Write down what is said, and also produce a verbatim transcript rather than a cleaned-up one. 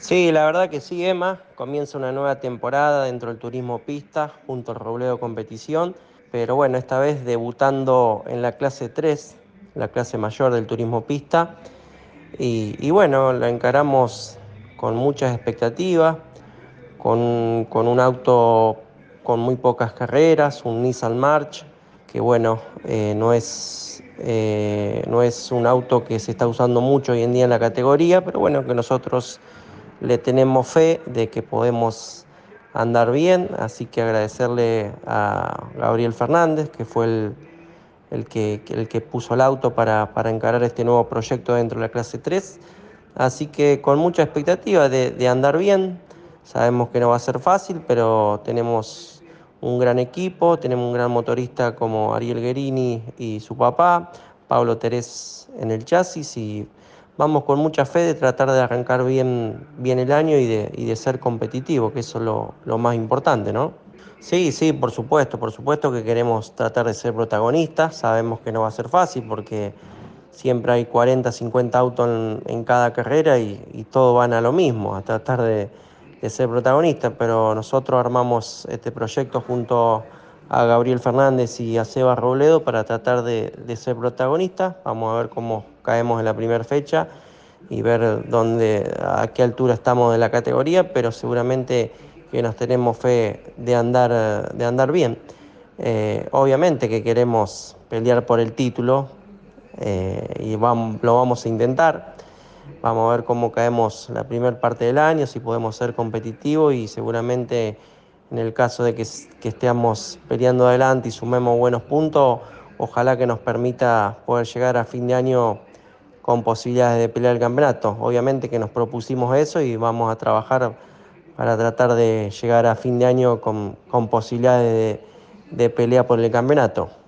Sí, la verdad que sí, Emma. Comienza una nueva temporada dentro del turismo pista junto al Robledo Competición, pero bueno, esta vez debutando en la clase tres, la clase mayor del turismo pista. Y, y bueno, la encaramos con muchas expectativas, con, con un auto con muy pocas carreras, un Nissan March, que bueno, eh, no es, eh, no es un auto que se está usando mucho hoy en día en la categoría, pero bueno, que nosotros le tenemos fe de que podemos andar bien, así que agradecerle a Gabriel Fernández, que fue el, el, que, el que puso el auto para, para encarar este nuevo proyecto dentro de la clase tres. Así que con mucha expectativa de, de andar bien. Sabemos que no va a ser fácil, pero tenemos un gran equipo, tenemos un gran motorista como Ariel Guerini y su papá, Pablo Terés en el chasis, y vamos con mucha fe de tratar de arrancar bien, bien el año y de, y de ser competitivo, que eso es lo, lo más importante, ¿no? Sí, sí, por supuesto, por supuesto que queremos tratar de ser protagonistas. Sabemos que no va a ser fácil porque siempre hay cuarenta, cincuenta autos en, en cada carrera y, y todos van a lo mismo, a tratar de, de ser protagonistas, pero nosotros armamos este proyecto junto a Gabriel Fernández y a Seba Robledo para tratar de, de ser protagonistas. Vamos a ver cómo caemos en la primera fecha y ver dónde, a qué altura estamos de la categoría, pero seguramente que nos tenemos fe de andar, de andar bien. Eh, obviamente que queremos pelear por el título, eh, y vamos, lo vamos a intentar. Vamos a ver cómo caemos la primera parte del año, si podemos ser competitivos y seguramente en el caso de que, que estemos peleando adelante y sumemos buenos puntos, ojalá que nos permita poder llegar a fin de año con posibilidades de pelear el campeonato. Obviamente que nos propusimos eso y vamos a trabajar para tratar de llegar a fin de año con, con posibilidades de, de pelea por el campeonato.